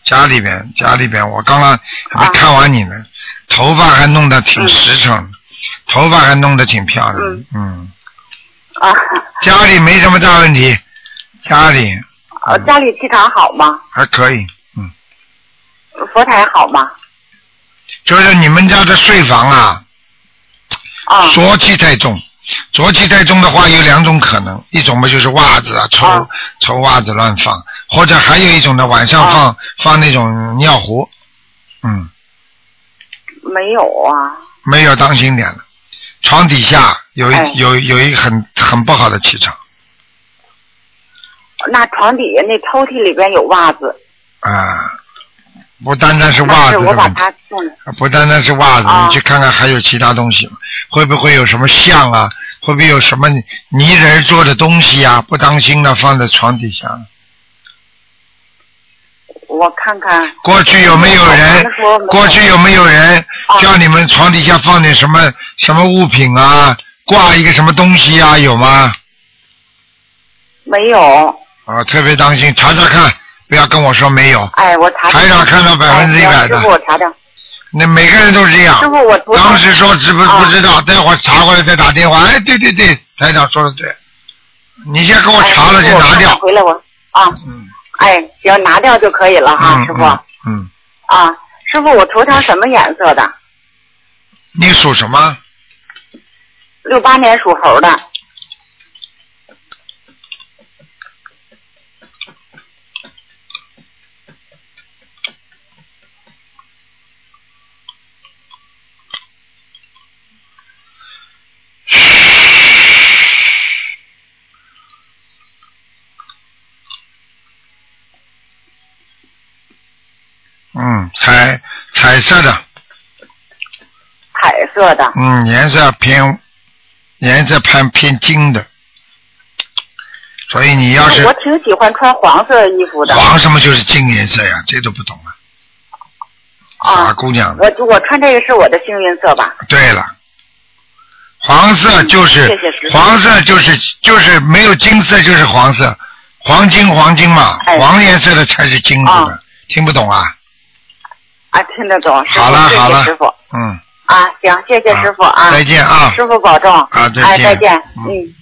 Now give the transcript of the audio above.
家里边，我刚刚还没看完你呢，头发还弄得挺实诚，头发还弄得挺漂亮，家里没什么大问题，家里气场好吗？ 还可以， 佛台好吗？ 就是你们家的睡房啊，浊气太重。浊气太重的话有两种可能，一种嘛就是袜子啊，臭袜子乱放，或者还有一种呢，晚上放那种尿壶， 没有啊。 没有，当心点了。床底下有一很不好的气场。 那床底下那抽屉里边有袜子。 不单单是袜子的问题， 我把它不单单是袜子，你去看看还有其他东西，会不会有什么像啊？会不会有什么泥人做的东西啊？不当心的放在床底下。 我看看。过去有没有人叫你们床底下放点什么物品啊？挂一个什么东西啊？有吗？ 没有。 特别当心，查查看。不要跟我说没有。 我查。 台长看到100%的。 师傅，我查查。 那每个人都是这样。 师傅，我当时说不知道，待会儿查过来再打电话。对，台长说的对。你先给我查了就拿掉。 回来我行，拿掉就可以了哈，师傅。师傅，我头条什么颜色的？ 你属什么 ？68年属猴的。 彩色的。 彩色的。 颜色偏金的，所以你要是我挺喜欢穿黄色衣服的。 黄什么就是金颜色呀？这都不懂啊！傻姑娘。 我穿这个是我的幸运色吧？ 对了，黄色就是黄色就是没有金色就是黄色，黄金嘛，黄颜色的才是金子的，听不懂啊？ 听得懂。 好了， 师傅。 行， 谢谢师傅啊！ 再见啊！ 师傅保重。 再见。 再见。